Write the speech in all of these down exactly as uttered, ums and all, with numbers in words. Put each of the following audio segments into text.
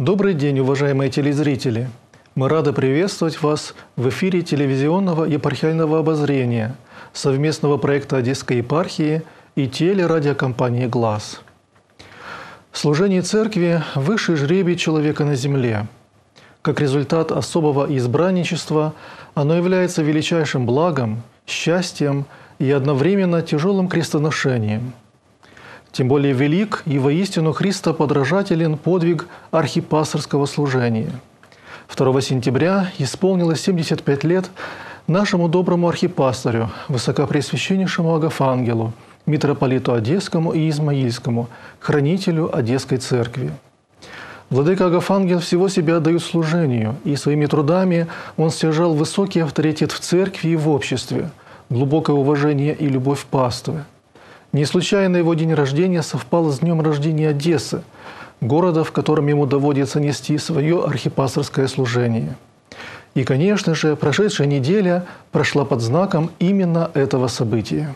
Добрый день, уважаемые телезрители! Мы рады приветствовать вас в эфире телевизионного епархиального обозрения совместного проекта Одесской епархии и телерадиокомпании «Глас». Служение Церкви – высший жребий человека на земле. Как результат особого избранничества оно является величайшим благом, счастьем и одновременно тяжелым крестоношением. Тем более велик и воистину христоподражателен подвиг архипасторского служения. второго сентября исполнилось семьдесят пять лет нашему доброму архипасторю, высокопреосвященнейшему Агафангелу, митрополиту Одесскому и Измаильскому, хранителю Одесской церкви. Владыка Агафангел всего себя отдает служению, и своими трудами он стяжал высокий авторитет в церкви и в обществе, глубокое уважение и любовь паствы. Не случайно его день рождения совпал с днем рождения Одессы, города, в котором ему доводится нести свое архипасторское служение. И, конечно же, прошедшая неделя прошла под знаком именно этого события.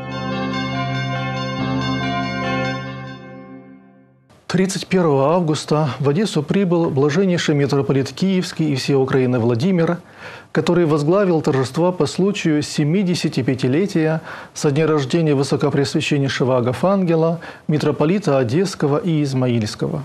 тридцать первого августа в Одессу прибыл блаженнейший митрополит Киевский и всей Украины Владимир, который возглавил торжества по случаю семидесятипятилетия со дня рождения высокопреосвященнейшего Агафангела, митрополита Одесского и Измаильского.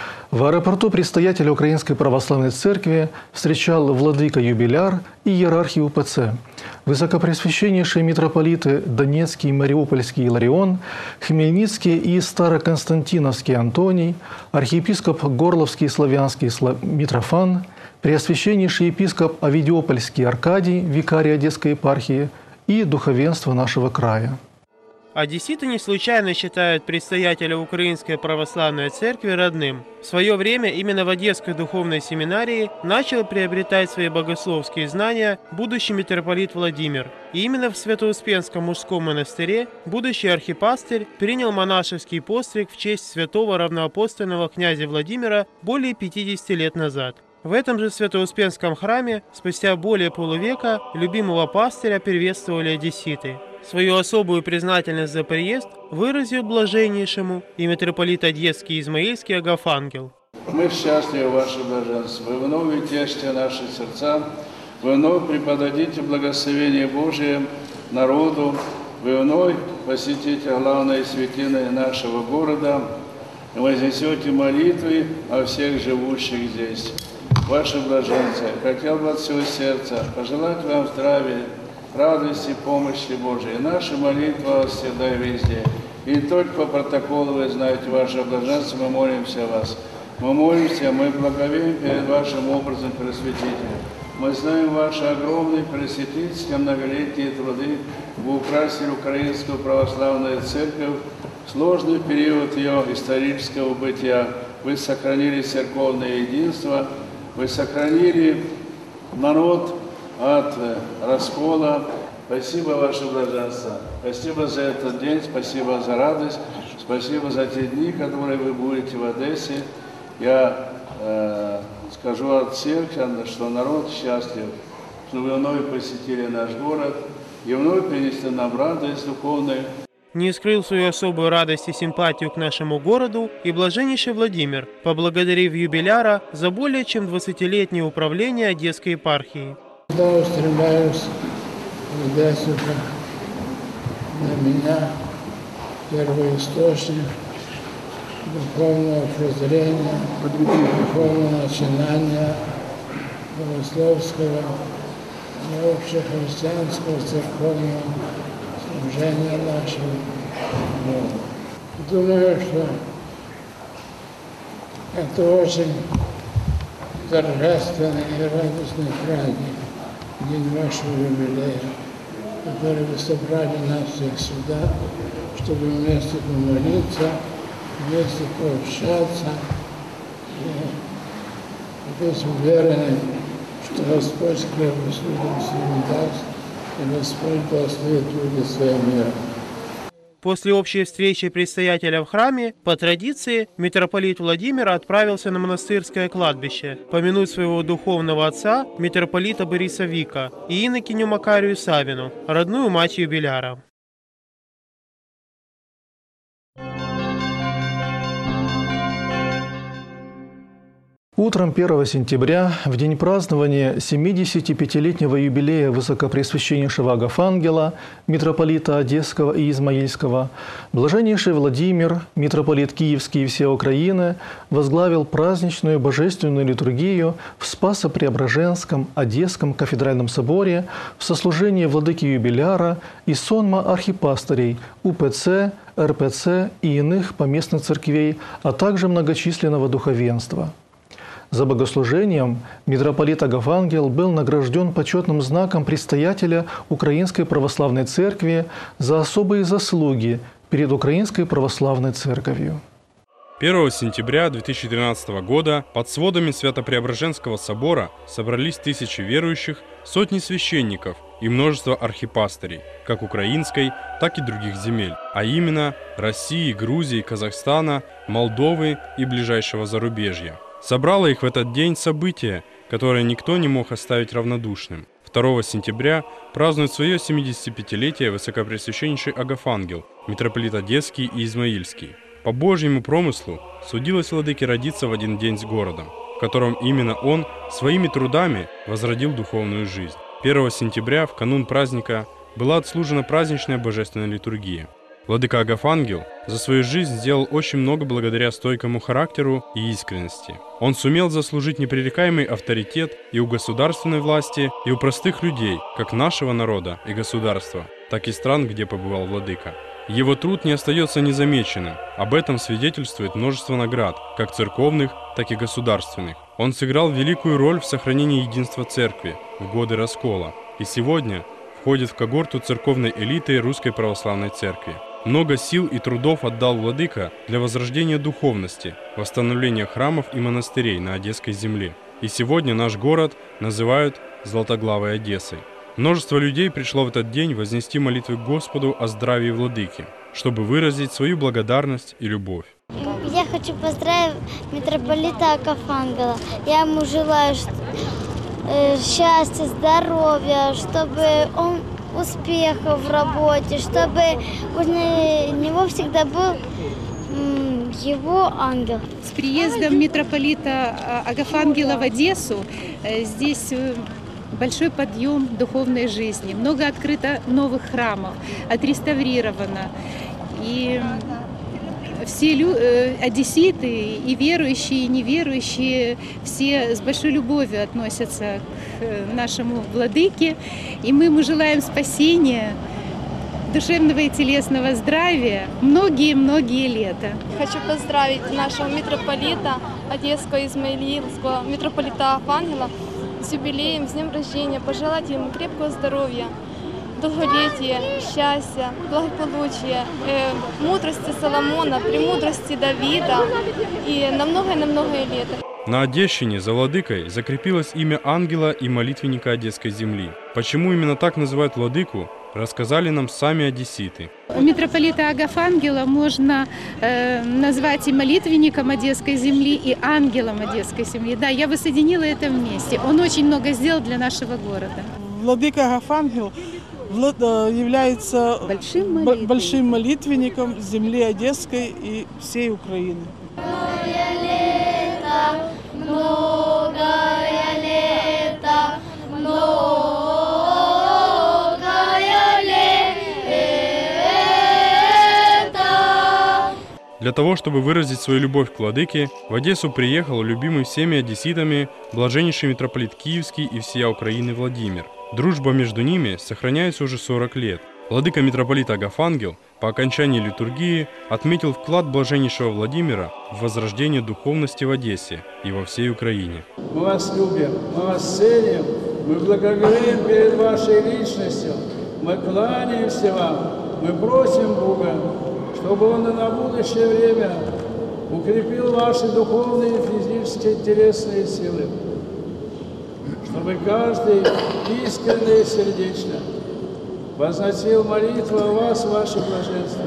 В аэропорту предстоятеля Украинской Православной Церкви встречал владыка-юбиляр и иерархи УПЦ, высокопреосвященнейшие митрополиты Донецкий, Мариупольский Иларион, Хмельницкий и Староконстантиновский Антоний, архиепископ Горловский Славянский Митрофан, преосвященнейший епископ Овидиопольский Аркадий, викарий Одесской епархии и духовенство нашего края. Одесситы не случайно считают предстоятеля Украинской Православной Церкви родным. В свое время именно в Одесской духовной семинарии начал приобретать свои богословские знания будущий митрополит Владимир. И именно в Свято-Успенском мужском монастыре будущий архипастырь принял монашеский постриг в честь святого равноапостольного князя Владимира более пятидесяти лет назад. В этом же Свято-Успенском храме спустя более полувека любимого пастыря приветствовали одесситы. Свою особую признательность за приезд выразил блаженнейшему и митрополит Одесский и Измаильский Агафангел. Мы счастливы, ваше блаженство, вы вновь утешите наши сердца, вы вновь преподадите благословение Божие народу, вы вновь посетите главные святыни нашего города, вознесете молитвы о всех живущих здесь. Ваше блаженство, хотел бы от всего сердца пожелать вам здравия, радости, помощи Божией. Наша молитва всегда и везде. И только по протоколу, вы знаете, ваше блаженство, мы молимся о вас. Мы молимся, мы благовеем перед вашим образом Пресвятителя. Мы знаем ваши огромные просветительские многолетние труды. Вы украсили Украинскую Православную Церковь в сложный период ее исторического бытия. Вы сохранили церковное единство, вы сохранили народ от раскола. Спасибо, ваше блаженство. Спасибо за этот день, спасибо за радость, спасибо за те дни, которые вы будете в Одессе. Я э, скажу от всех, что народ счастлив, что вы вновь посетили наш город и вновь принесли нам радость духовную. Не скрыл свою особую радость и симпатию к нашему городу и блаженнейший Владимир, поблагодарив юбиляра за более чем двадцатилетнее управление Одесской епархией. Я устремляюсь в Одессу на меня, первоисточник духовного прозрения, духовного начинания, богословского и общехристианского церковного служения нашего года. Думаю, что это очень торжественный и радостный праздник, день вашего юбилея, который вы собрали нас всех сюда, чтобы вместе помолиться, вместе пообщаться и быть уверенным, что Господь хлеб услугам своим даст, и Господь благословит люди своим миром. После общей встречи предстоятеля в храме, по традиции, митрополит Владимир отправился на монастырское кладбище, помянуть своего духовного отца, митрополита Бориса Вика, и инокиню Макарию Савину, родную мать юбиляра. Утром первого сентября, в день празднования семидесятипятилетнего юбилея Высокопреосвященнейшего Агафангела, митрополита Одесского и Измаильского, блаженнейший Владимир, митрополит Киевский и всей Украины, возглавил праздничную божественную литургию в Спасо-Преображенском Одесском кафедральном соборе в сослужении владыки юбиляра и сонма архипастырей УПЦ, РПЦ и иных поместных церквей, а также многочисленного духовенства. За богослужением митрополит Агафангел был награжден почетным знаком предстоятеля Украинской Православной Церкви за особые заслуги перед Украинской Православной Церковью. первого сентября две тысячи тринадцатого года под сводами Свято-Преображенского собора собрались тысячи верующих, сотни священников и множество архипастырей, как украинской, так и других земель, а именно России, Грузии, Казахстана, Молдовы и ближайшего зарубежья. Собрало их в этот день событие, которое никто не мог оставить равнодушным. второго сентября празднует свое семидесятипятилетие Высокопреосвященнейший Агафангел, митрополит Одесский и Измаильский. По Божьему промыслу судилось владыке родиться в один день с городом, в котором именно он своими трудами возродил духовную жизнь. первого сентября, в канун праздника, была отслужена праздничная божественная литургия. Владыка Агафангел за свою жизнь сделал очень много благодаря стойкому характеру и искренности. Он сумел заслужить непререкаемый авторитет и у государственной власти, и у простых людей, как нашего народа и государства, так и стран, где побывал владыка. Его труд не остается незамеченным. Об этом свидетельствует множество наград, как церковных, так и государственных. Он сыграл великую роль в сохранении единства церкви в годы раскола, и сегодня входит в когорту церковной элиты Русской Православной Церкви. Много сил и трудов отдал владыка для возрождения духовности, восстановления храмов и монастырей на Одесской земле. И сегодня наш город называют Златоглавой Одессой. Множество людей пришло в этот день вознести молитвы к Господу о здравии владыки, чтобы выразить свою благодарность и любовь. Я хочу поздравить митрополита Агафангела. Я ему желаю счастья, здоровья, чтобы он успехов в работе, чтобы возле него всегда был его ангел. С приездом митрополита Агафангела в Одессу здесь большой подъем духовной жизни. Много открыто новых храмов, отреставрировано. И все одесситы, и верующие, и неверующие, все с большой любовью относятся к нашему владыке. И мы ему желаем спасения, душевного и телесного здравия многие-многие лета. Хочу поздравить нашего митрополита Одесского и Измаильского, митрополита Агафангела с юбилеем, с днем рождения, пожелать ему крепкого здоровья, долголетия, счастья, благополучия, э, мудрости Соломона, премудрости Давида и на многое-на многое лет. На Одещине за владыкой закрепилось имя ангела и молитвенника Одесской земли. Почему именно так называют владыку, рассказали нам сами одесситы. Митрополита Агафангела можно э, назвать и молитвенником Одесской земли, и ангелом Одесской земли. Да, я бы соединила это вместе. Он очень много сделал для нашего города. Владыка Агафангел является большим молитвенником, большим молитвенником земли Одесской и всей Украины. Многое лето, многое лето, многое лето. Для того, чтобы выразить свою любовь к владыке, в Одессу приехал любимый всеми одесситами блаженнейший митрополит Киевский и всея Украины Владимир. Дружба между ними сохраняется уже сорок лет. Владыка митрополит Агафангел по окончании литургии отметил вклад блаженнейшего Владимира в возрождение духовности в Одессе и во всей Украине. Мы вас любим, мы вас ценим, мы благодарим перед вашей личностью, мы кланяемся вам, мы просим Бога, чтобы Он и на будущее время укрепил ваши духовные, физические, телесные силы, чтобы каждый искренне и сердечно возносил молитву о вас, ваше блаженство.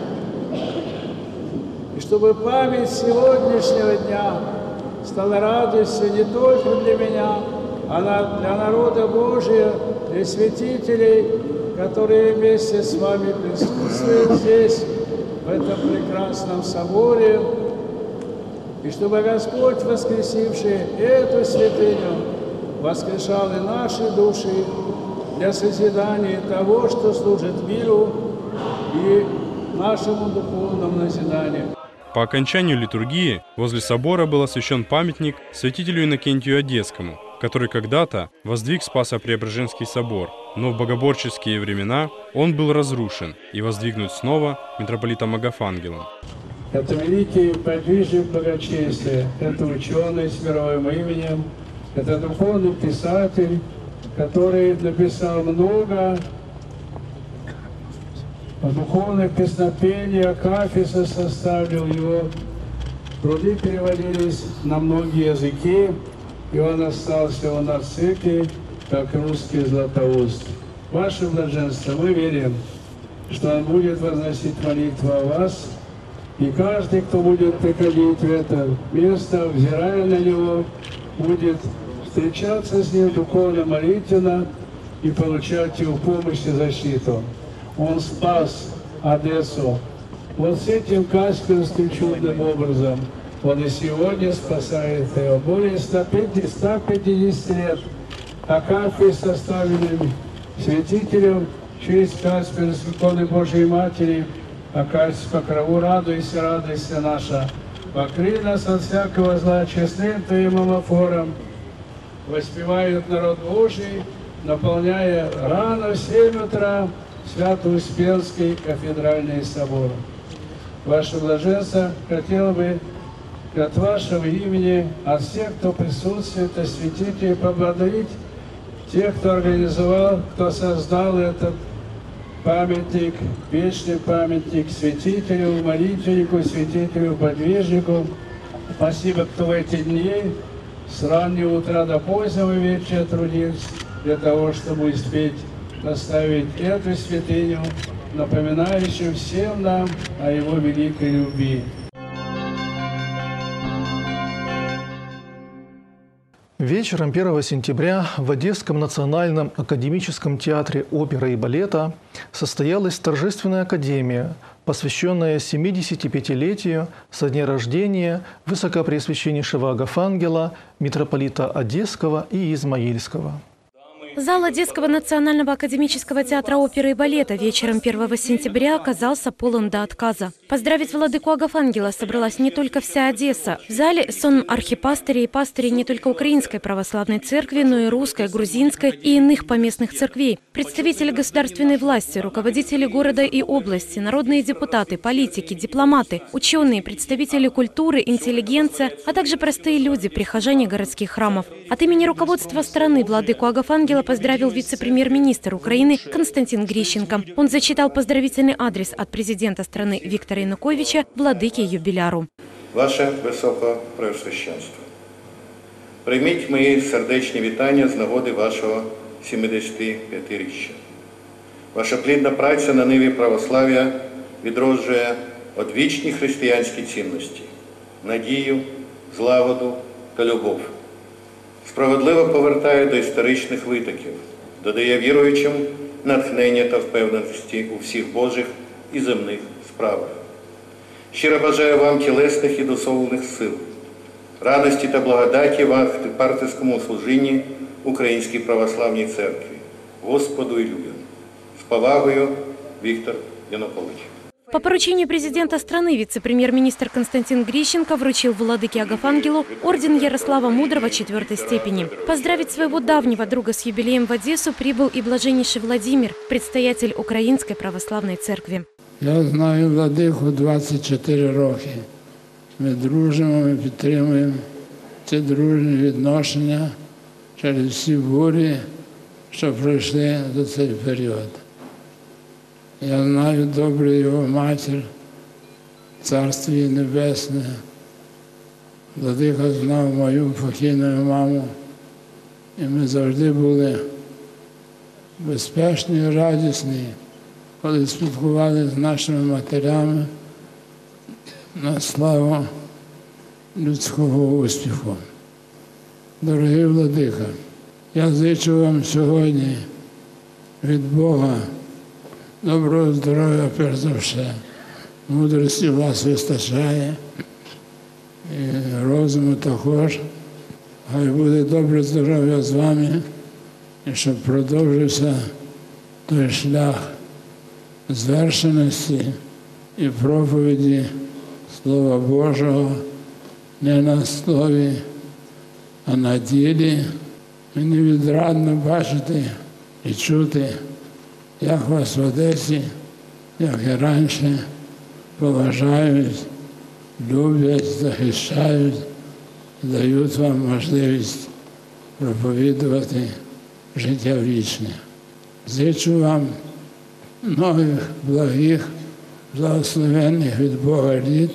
И чтобы память сегодняшнего дня стала радостью не только для меня, а для народа Божия и святителей, которые вместе с вами присутствуют здесь, в этом прекрасном соборе. и чтобы Господь, воскресивший эту святыню, воскрешал и наши души для созидания того, что служит миру и нашему духовному назиданию. По окончанию литургии возле собора был освящен памятник святителю Иннокентию Одесскому, который когда-то воздвиг Спасо-Преображенский собор, но в богоборческие времена он был разрушен и воздвигнут снова митрополитом Агафангелом. Это великий подвижник благочестия, это ученый с мировым именем, это духовный писатель, который написал много духовных песнопений, акафиса составил его, труды переводились на многие языки, и он остался у нас в церкви, как русский Златоуст. Ваше блаженство, мы верим, что он будет возносить молитву о вас, и каждый, кто будет приходить в это место, взирая на него, будет встречаться с ним духовно-молитвенно и получать его помощь и защиту. Он спас Одессу вот с этим каспийским чудным образом. Он и сегодня спасает его. Более ста пятидесяти лет акафист, составленным святителем через Каспийск иконы Божией Матери, акафист покрову радуйся, радуйся наша. Покрый нас от всякого зла честным Твоим амофором. Воспевает народ Божий, наполняя рано в семь утра Свято-Успенский кафедральный собор. Ваше блаженство, хотел бы от вашего имени, от всех, кто присутствует, от святителей, поблагодарить тех, кто организовал, кто создал этот памятник, вечный памятник святителю, молитвеннику, святителю, подвижнику. Спасибо, кто в эти дни с раннего утра до позднего вечера трудился для того, чтобы успеть поставить эту святыню, напоминающую всем нам о Его великой любви. Вечером первого сентября в Одесском национальном академическом театре оперы и балета состоялась торжественная академия, посвященная семидесятипятилетию со дня рождения Высокопреосвященнейшего Агафангела, митрополита Одесского и Измаильского. Зал Одесского национального академического театра оперы и балета вечером первого сентября оказался полон до отказа. Поздравить владыку Агафангела собралась не только вся Одесса. В зале сон архипастырей и пастырей не только Украинской православной церкви, но и русской, грузинской и иных поместных церквей. Представители государственной власти, руководители города и области, народные депутаты, политики, дипломаты, ученые, представители культуры, интеллигенция, а также простые люди, прихожане городских храмов. От имени руководства страны владыку Агафангела поздравил вице-премьер-министр Украины Константин Грищенко. Он зачитал поздравительный адрес от президента страны Віктора Януковича владыке юбіляру. Ваше Високопреосвященство, прийміть мої сердечні вітання з нагоди вашого сімдесятип'ятиріччя. Ваша плідна праця на ниві православ'я відроджує одвічні християнські цінності – надію, злагоду та любов. Справедливо повертає до історичних витоків, додає віруючим натхнення та впевненості у всіх Божих і земних справах. Щиро бажаю вам тілесних і духовних сил, радості та благодаті в антипартійському служінні Українській православній церкві, Господу і людям. З повагою, Віктор Янукович. По поручению президента страны вице-премьер-министр Константин Грищенко вручил владыке Агафангелу орден Ярослава Мудрого четвертой степени. Поздравить своего давнего друга с юбилеем в Одессу прибыл и блаженнейший Владимир, предстоятель Украинской православной церкви. Я знаю владику двадцять чотири роки. Ми дружимо, ми підтримуємо ці дружні відношення через всі бурі, що пройшли за цей період. Я знаю добре його матір, Царство її Небесне. Владика знав мою покійну маму. І ми завжди були безпечні і радісні, коли спілкувалися з нашими матерями на славу людського успіху. Дорогий владика, я зичу вам сьогодні від Бога доброго здоров'я, перш за все, мудрості вас вистачає, і розуму також. Хай буде добре здоров'я з вами, і щоб продовжився той шлях звершеності і проповіді Слова Божого не на слові, а на ділі. Мені відрадно бачити і чути, як вас в Одесі, як і раніше, поважають, люблять, захищають, дають вам можливість проповідувати життя вічне. Зичу вам нових, благих, благословенних від Бога літ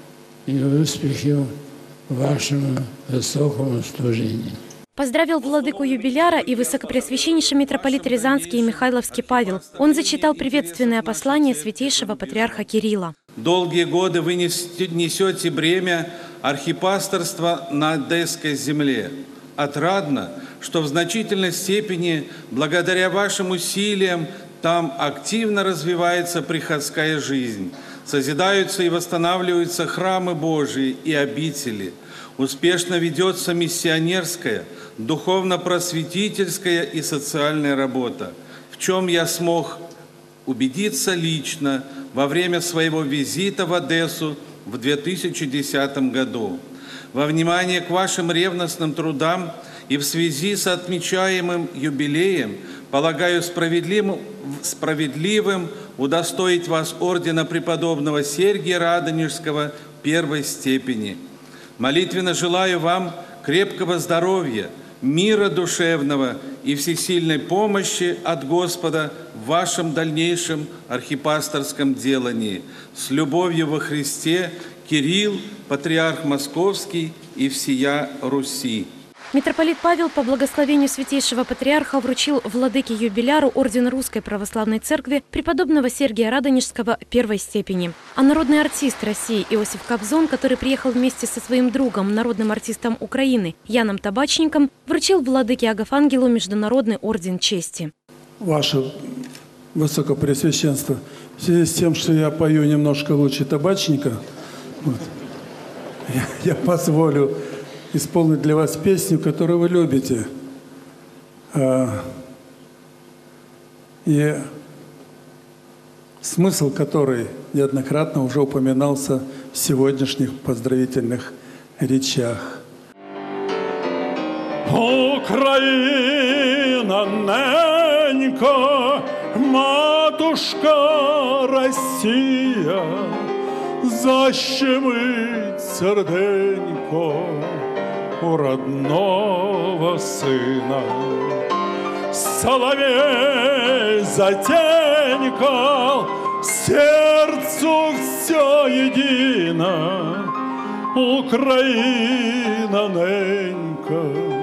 і успіхів у вашому високому служінні. Поздравил владыку юбиляра и высокопреосвященнейший митрополит Рязанский и Михайловский Павел. Он зачитал приветственное послание святейшего патриарха Кирилла. Долгие годы вы несете бремя архипасторства на Одесской земле. Отрадно, что в значительной степени, благодаря вашим усилиям, там активно развивается приходская жизнь. Созидаются и восстанавливаются храмы Божии и обители. Успешно ведется миссионерская, духовно-просветительская и социальная работа, в чем я смог убедиться лично во время своего визита в Одессу в две тысячи десятом году. Во внимание к вашим ревностным трудам и в связи с отмечаемым юбилеем полагаю справедливым, справедливым удостоить вас ордена преподобного Сергия Радонежского первой степени. Молитвенно желаю вам крепкого здоровья, мира душевного и всесильной помощи от Господа в вашем дальнейшем архипасторском делании. С любовью во Христе, Кирилл, патриарх Московский и всея Руси. Митрополит Павел по благословению святейшего патриарха вручил владыке юбиляру ордена Русской Православной Церкви преподобного Сергия Радонежского первой степени. А народный артист России Иосиф Кобзон, который приехал вместе со своим другом, народным артистом Украины Яном Табачником, вручил владыке Агафангелу Международный орден чести. Ваше Высокопреосвященство, в связи с тем, что я пою немножко лучше Табачника, вот, я, я позволю исполнить для вас песню, которую вы любите. И смысл которой неоднократно уже упоминался в сегодняшних поздравительных речах. Украина, ненька, матушка Россия, защемить серденько у родного сына. Соловей затенькал, сердцу все едино. Украина, ненька,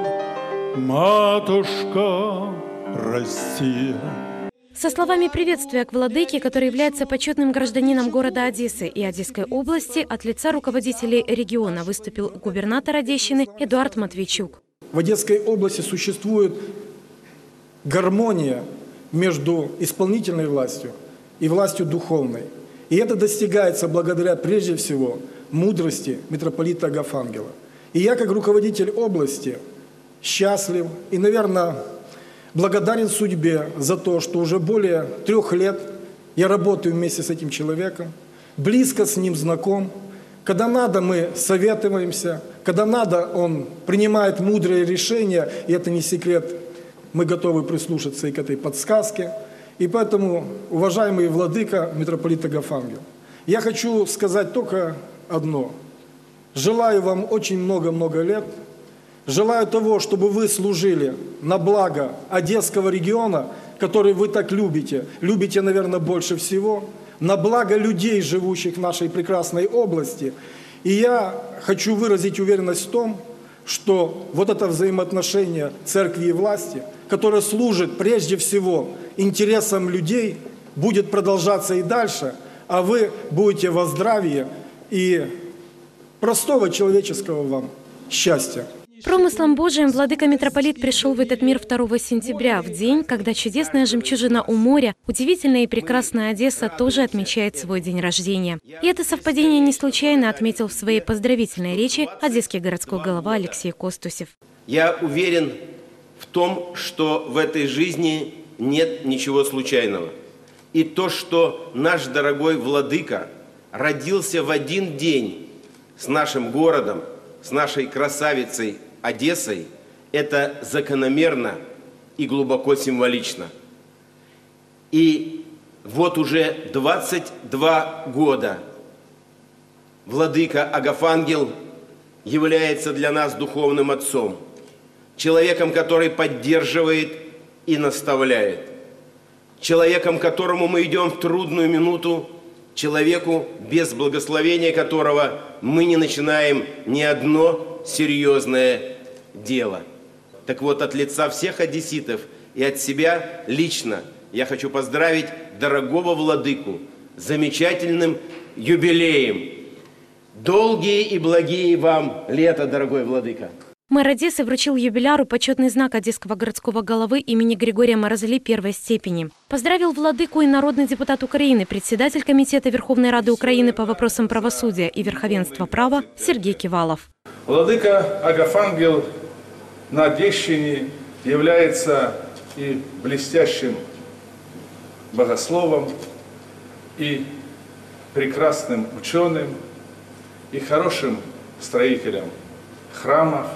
матушка Россия. Со словами приветствия к владыке, который является почетным гражданином города Одессы и Одесской области, от лица руководителей региона выступил губернатор Одещины Эдуард Матвейчук. В Одесской области существует гармония между исполнительной властью и властью духовной. И это достигается благодаря, прежде всего, мудрости митрополита Агафангела. И я, как руководитель области, счастлив и, наверное, благодарен судьбе за то, что уже более трех лет я работаю вместе с этим человеком, близко с ним знаком. Когда надо, мы советуемся, когда надо, он принимает мудрые решения, и это не секрет, мы готовы прислушаться и к этой подсказке. И поэтому, уважаемый владыка, митрополит Агафангел, я хочу сказать только одно. Желаю вам очень много-много лет. Желаю того, чтобы вы служили на благо Одесского региона, который вы так любите, любите, наверное, больше всего, на благо людей, живущих в нашей прекрасной области. И я хочу выразить уверенность в том, что вот это взаимоотношение церкви и власти, которое служит прежде всего интересам людей, будет продолжаться и дальше, а вы будете во здравии и простого человеческого вам счастья. Промыслом Божиим владыка митрополит пришел в этот мир второго сентября, в день, когда чудесная жемчужина у моря, удивительная и прекрасная Одесса, тоже отмечает свой день рождения. И это совпадение не случайно отметил в своей поздравительной речи одесский городской голова Алексей Костусев. Я уверен в том, что в этой жизни нет ничего случайного. И то, что наш дорогой владыка родился в один день с нашим городом, с нашей красавицей Одессой, это закономерно и глубоко символично. И вот уже двадцать два года владыка Агафангел является для нас духовным отцом, человеком, который поддерживает и наставляет, человеком, к которому мы идем в трудную минуту, человеку, без благословения которого мы не начинаем ни одно серьезное дело. Так вот, от лица всех одесситов и от себя лично я хочу поздравить дорогого владыку с замечательным юбилеем. Долгие и благие вам лета, дорогой владыка! Мэр Одессы вручил юбиляру почетный знак одесского городского головы имени Григория Морозли первой степени. Поздравил владыку и народный депутат Украины, председатель Комитета Верховной Рады Украины по вопросам правосудия и верховенства права Сергей Кивалов. Владыка Агафангел на Одещине является и блестящим богословом, и прекрасным ученым, и хорошим строителем храмов,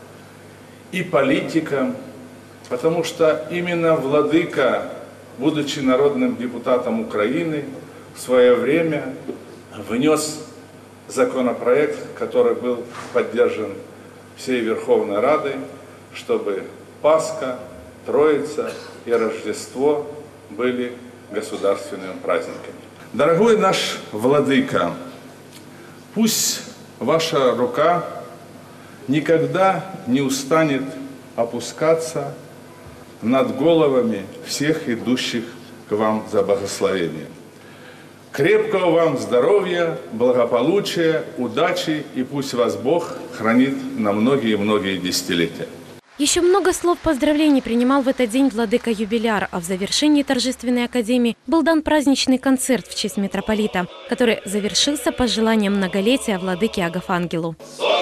и политиком, потому что именно владыка, будучи народным депутатом Украины, в свое время внес законопроект, который был поддержан всей Верховной Радой, чтобы Пасха, Троица и Рождество были государственными праздниками. Дорогой наш владыка, пусть ваша рука никогда не устанет опускаться над головами всех идущих к вам за богословением. Крепкого вам здоровья, благополучия, удачи, и пусть вас Бог хранит на многие-многие десятилетия. Еще много слов поздравлений принимал в этот день владыка юбиляр, а в завершении торжественной академии был дан праздничный концерт в честь митрополита, который завершился пожеланием многолетия владыке Агафангелу.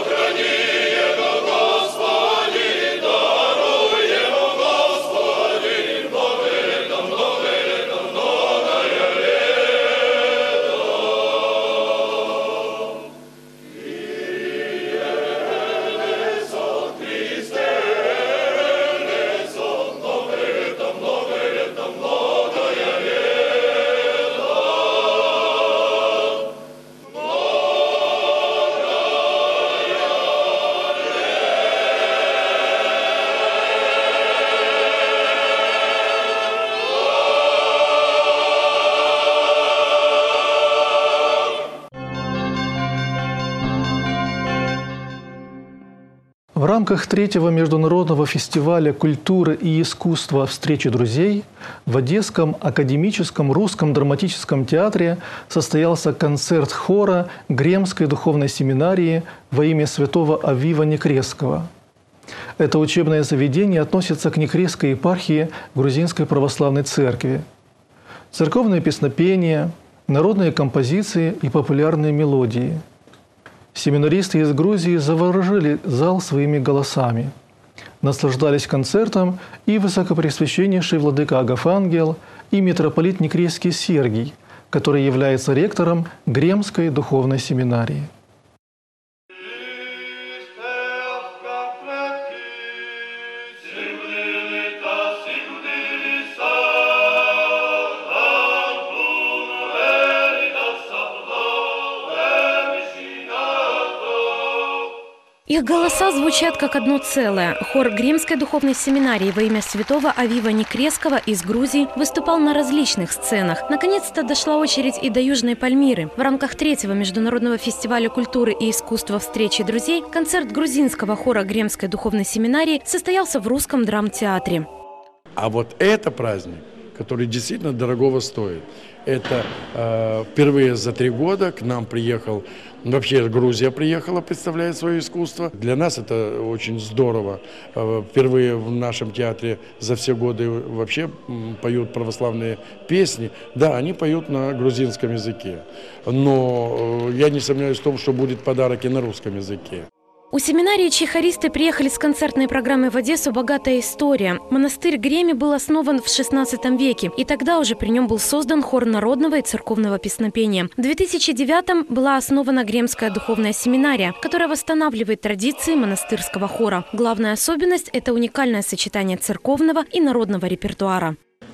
В рамках третьего международного фестиваля культуры и искусства «Встречи друзей» в Одесском академическом русском драматическом театре состоялся концерт хора Гремской духовной семинарии во имя святого Авива Некресского. Это учебное заведение относится к Некресской епархии Грузинской православной церкви. Церковные песнопения, народные композиции и популярные мелодии. Семинаристы из Грузии заворожили зал своими голосами. Наслаждались концертом и высокопреосвященнейший владыка Агафангел, и митрополит Некресский Сергий, который является ректором Гремской духовной семинарии. Их голоса звучат как одно целое. Хор Гремской духовной семинарии во имя святого Авива Некресского из Грузии выступал на различных сценах. Наконец-то дошла очередь и до Южной Пальмиры. В рамках третьего международного фестиваля культуры и искусства «Встречи друзей» концерт грузинского хора Гремской духовной семинарии состоялся в Русском драмтеатре. А вот это праздник, который действительно дорогого стоит. Это э, впервые за три года к нам приехал Вообще Грузия приехала, представляет свое искусство. Для нас это очень здорово. Впервые в нашем театре за все годы вообще поют православные песни. Да, они поют на грузинском языке. Но я не сомневаюсь в том, что будет подарок и на русском языке. У семинарии чьи хористы приехали с концертной программой в Одессу «Богатая история». Монастырь Греми был основан в шестнадцатом веке, и тогда уже при нем был создан хор народного и церковного песнопения. В две тысячи девятом была основана Гремская духовная семинария, которая восстанавливает традиции монастырского хора. Главная особенность – это уникальное сочетание церковного и народного репертуара.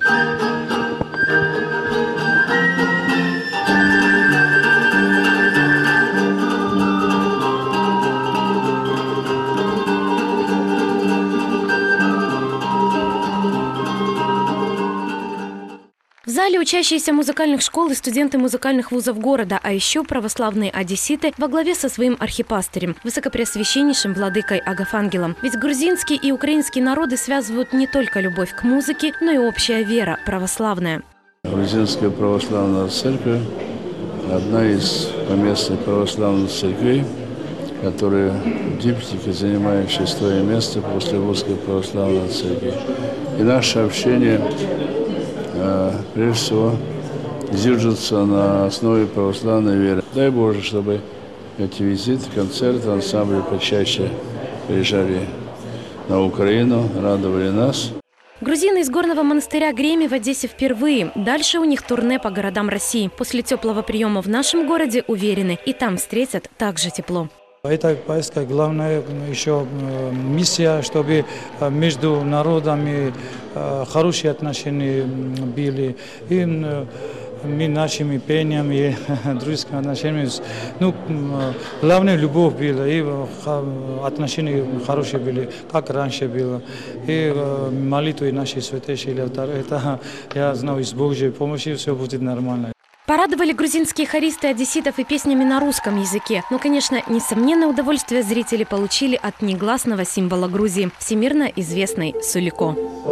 В зале учащиеся музыкальных школ и студенты музыкальных вузов города, а еще православные одесситы во главе со своим архипастырем, высокопреосвященнейшим владыкой Агафангелом. Ведь грузинский и украинский народы связывают не только любовь к музыке, но и общая вера православная. Грузинская православная церковь – одна из поместных православных церквей, которая в диптике занимает шестое место после Русской православной церкви. И наше общение прежде всего зиждется на основе православной веры. Дай Боже, чтобы эти визиты, концерты, ансамбли почаще приезжали на Украину, радовали нас. Грузины из горного монастыря Греми в Одессе впервые. Дальше у них турне по городам России. После теплого приема в нашем городе уверены, и там встретят также тепло. Эта поездка главная еще миссия, чтобы между народами хорошие отношения были. И мы нашими пениями, дружескими отношениями, ну, главное любовь была, и отношения хорошие были, как раньше было. И молитвы наши святейшие, это я знаю, с Божьей помощью все будет нормально. Порадовали грузинские хористы одесситов и песнями на русском языке. Но, конечно, несомненное удовольствие зрители получили от негласного символа Грузии – всемирно известной сулико.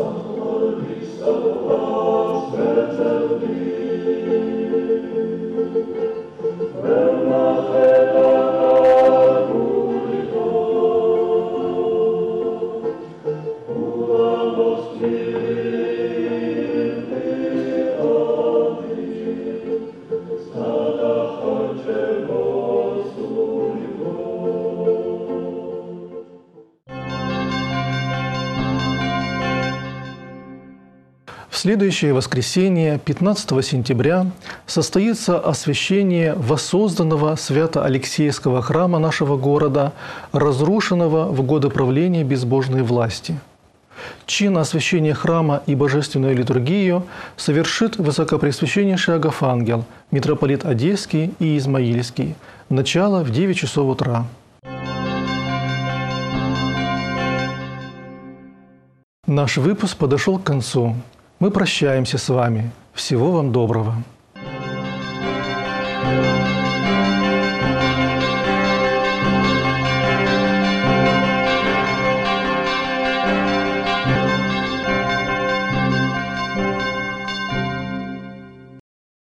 В следующее воскресенье, пятнадцатого сентября, состоится освящение воссозданного Свято-Алексеевского храма нашего города, разрушенного в годы правления безбожной власти. Чин освящения храма и божественную литургию совершит Высокопреосвященнейший Агафангел, митрополит Одесский и Измаильский. Начало в девять часов утра. Наш выпуск подошел к концу. Мы прощаемся с вами. Всего вам доброго.